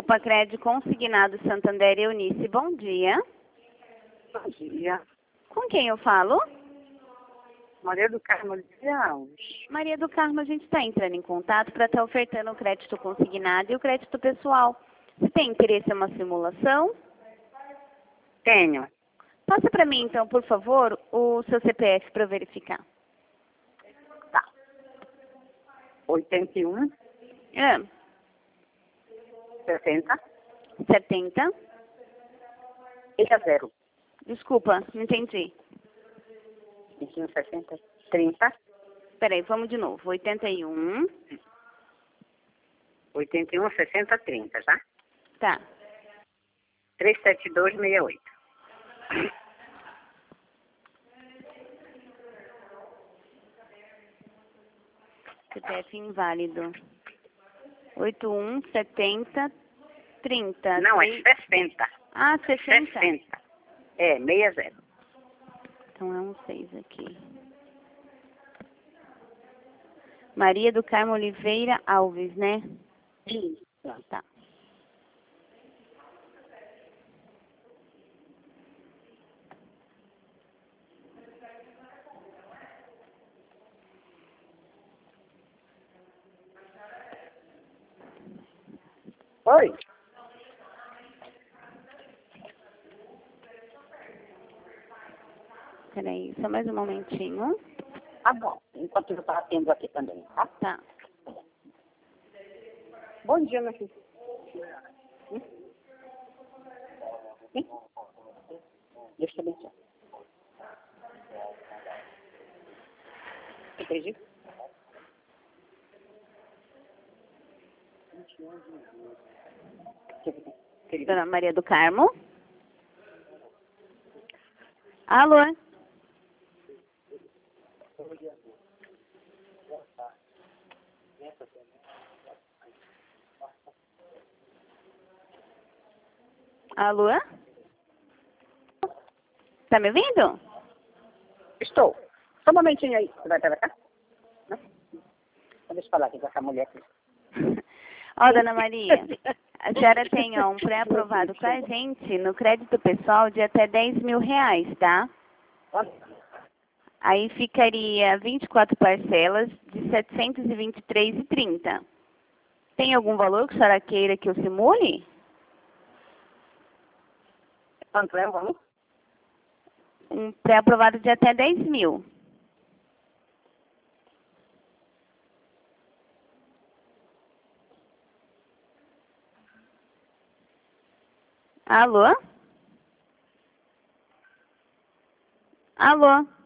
Copacred Consignado Santander Eunice, bom dia. Bom dia. Com quem eu falo? Maria do Carmo de Alves. Maria do Carmo, a gente está entrando em contato para estar ofertando o crédito consignado e o crédito pessoal. Você tem interesse em uma simulação? Tenho. Passa para mim, então, por favor, o seu CPF para verificar. Tá. 81, Ah, 60, 70. 60. Desculpa, não entendi. 21, 60, 30, Peraí, vamos de novo. 81. 81, 60, 30, tá? Tá. 37268. CPF inválido. 81, 70, 30. Não, é 60. Ah, 60. 60. É, 60. Então é um 6 aqui. Maria do Carmo Oliveira Alves, né? Isso. Tá. Oi. Peraí, só mais um momentinho. Tá bom. Enquanto eu estava atendo aqui também, tá? Tá. Bom dia, meu filho. Deixa eu abençoar. Entendi? Dona Maria do Carmo. Alô? Alô? Tá me ouvindo? Estou. Só um momentinho aí. Você vai pra cá? Não? Então deixa eu falar aqui com essa mulher aqui. Ó, Dona Maria, a senhora tem ó, um pré-aprovado com a gente no crédito pessoal de até 10 mil reais, tá? Aí ficaria 24 parcelas de 723,30. Tem algum valor que a senhora queira que eu simule? Quanto é o valor? Um pré-aprovado de até 10 mil. Alô? Alô?